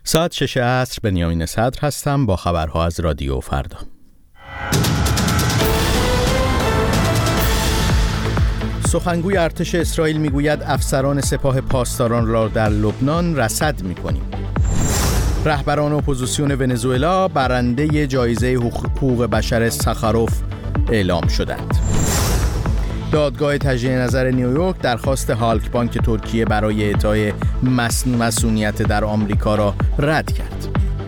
ساعت 6 عصر بنیامین صدر هستم با خبرها از رادیو فردا. سخنگوی ارتش اسرائیل میگوید افسران سپاه پاسداران را در لبنان رصد می‌کنیم. رهبران اپوزیسیون ونزوئلا برنده جایزه حقوق بشر ساخاروف اعلام شدند. دادگاه تجدید نظر نیویورک درخواست هالک بانک ترکیه برای اعطای مسئولیت در آمریکا را رد کرد.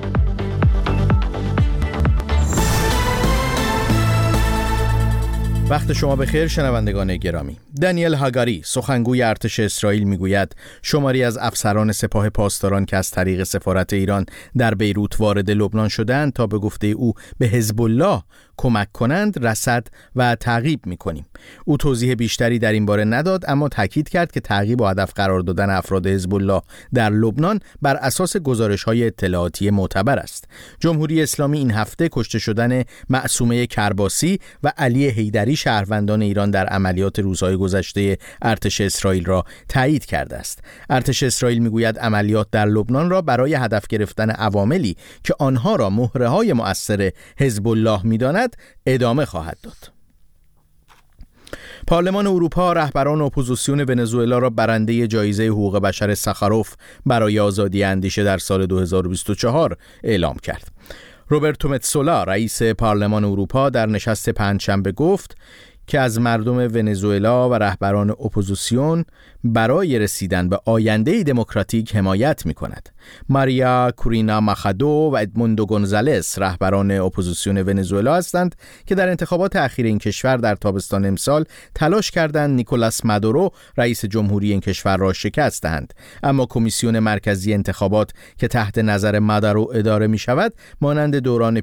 وقت شما بخیر شنوندگان گرامی. دانیل هاگاری سخنگوی ارتش اسرائیل میگوید شماری از افسران سپاه پاسداران که از طریق سفارت ایران در بیروت وارد لبنان شدند تا به گفته او به حزب الله کمک کنند رصد و تعقیب میکنیم. او توضیح بیشتری در این باره نداد، اما تاکید کرد که تعقیب و هدف قرار دادن افراد حزب الله در لبنان بر اساس گزارش‌های اطلاعاتی معتبر است. جمهوری اسلامی این هفته کشته شدن معصومه کرباسی و علی حیدری شهروندان ایران در عملیات روزهای گذشته ارتش اسرائیل را تایید کرده است. ارتش اسرائیل میگوید عملیات در لبنان را برای هدف گرفتن عواملی که آنها را مهره‌های مؤثر حزب الله می‌داند ادامه خواهد داد. پارلمان اروپا رهبران اپوزیسیون ونزوئلا را برنده جایزه حقوق بشر ساخاروف برای آزادی اندیشه در سال 2024 اعلام کرد. روبرتو متسولا رئیس پارلمان اروپا در نشست پنجشنبه گفت که از مردم ونزوئلا و رهبران اپوزیسیون برای رسیدن به آینده دموکراتیک حمایت می‌کند. ماریا کورینا ماخادو و ادموندو گونزالس رهبران اپوزیسیون ونزوئلا هستند که در انتخابات اخیر این کشور در تابستان امسال تلاش کردند نیکولاس مادورو رئیس جمهوری این کشور را شکست دهند، اما کمیسیون مرکزی انتخابات که تحت نظر مادورو اداره می‌شود مانند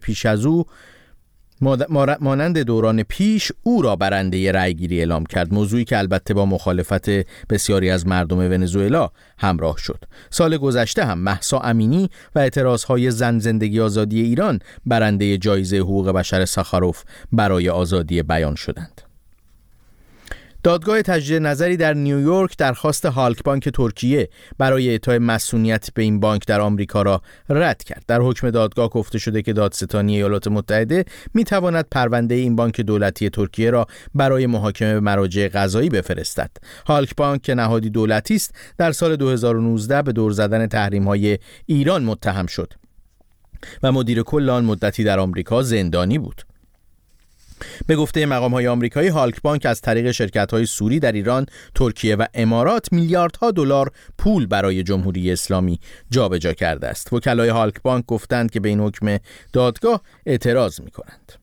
دوران پیش او را برنده رأیگیری اعلام کرد، موضوعی که البته با مخالفت بسیاری از مردم ونزوئلا همراه شد. سال گذشته هم مهسا امینی و اعتراضهای زن زندگی آزادی ایران برنده جایزه حقوق بشر ساخاروف برای آزادی بیان شدند. دادگاه تجدید نظری در نیویورک درخواست هالک بانک ترکیه برای اعطای مسئولیت به این بانک در آمریکا را رد کرد. در حکم دادگاه گفته شده که دادستانی ایالات متحده می‌تواند پرونده این بانک دولتی ترکیه را برای محاکمه به مراجع قضایی بفرستد. هالک بانک که نهادی دولتی است در سال 2019 به دور زدن تحریم‌های ایران متهم شد و مدیر کل آن مدتی در آمریکا زندانی بود. به گفته مقام‌های آمریکایی هالک بانک از طریق شرکت‌های سوری در ایران، ترکیه و امارات میلیاردها دلار پول برای جمهوری اسلامی جابجا کرده است. وکلای هالک بانک گفتند که به این حکم دادگاه اعتراض می‌کنند.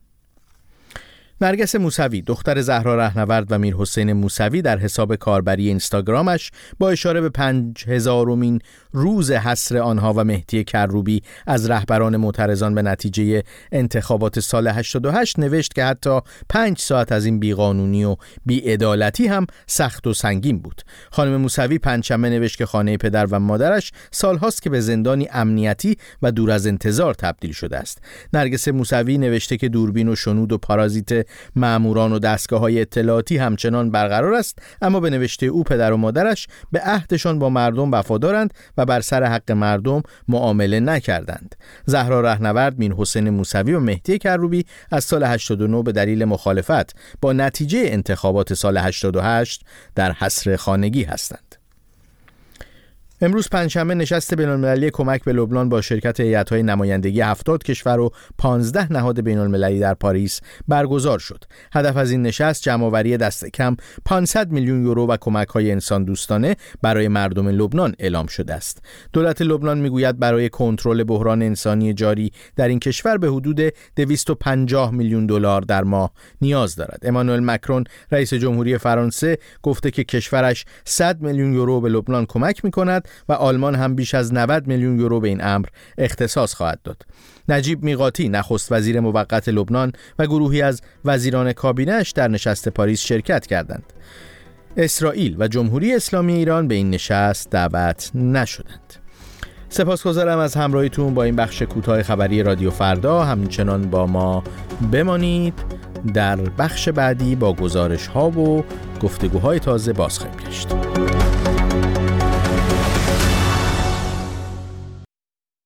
نرگس موسوی دختر زهرا رهنورد و میرحسین موسوی در حساب کاربری اینستاگرامش با اشاره به 5000مین روز حصر آنها و مهدی کروبی از رهبران معترضان به نتیجه انتخابات سال 88 نوشت که حتی 5 ساعت از این بیقانونی و بی‌عدالتی هم سخت و سنگین بود. خانم موسوی پنجشنبه نوشت که خانه پدر و مادرش سالهاست که به زندانی امنیتی و دور از انتظار تبدیل شده است. نرگس موسوی نوشته که دوربین و شنود و پارازیت ماموران و دستگاه‌های اطلاعاتی همچنان برقرار است، اما به نوشته او پدر و مادرش به عهدشان با مردم وفادارند و بر سر حق مردم معامله نکردند. زهرا رهنورد، میرحسین موسوی و مهدی کروبی از سال 89 به دلیل مخالفت با نتیجه انتخابات سال 88 در حصر خانگی هستند. امروز پنجشنبه نشست بین‌المللی کمک به لبنان با شرکت هیئت‌های نمایندگی 70 کشور و 15 نهاد بین‌المللی در پاریس برگزار شد. هدف از این نشست جمع‌آوری دست کم 500 میلیون یورو و کمک‌های انسان دوستانه برای مردم لبنان اعلام شده است. دولت لبنان میگوید برای کنترل بحران انسانی جاری در این کشور به حدود 250 میلیون دلار در ماه نیاز دارد. امانوئل مکرون رئیس جمهوری فرانسه گفته که کشورش 100 میلیون یورو به لبنان کمک می‌کند و آلمان هم بیش از 90 میلیون یورو به این امر اختصاص خواهد داد. نجیب میقاتی نخست وزیر موقت لبنان و گروهی از وزیران کابینه‌اش در نشست پاریس شرکت کردند. اسرائیل و جمهوری اسلامی ایران به این نشست دعوت نشدند. سپاسگزارم از همراهیتون با این بخش کوتاه خبری رادیو فردا. همچنان با ما بمانید. در بخش بعدی با گزارش‌ها و گفتگوهای تازه باز خواهیم گشت.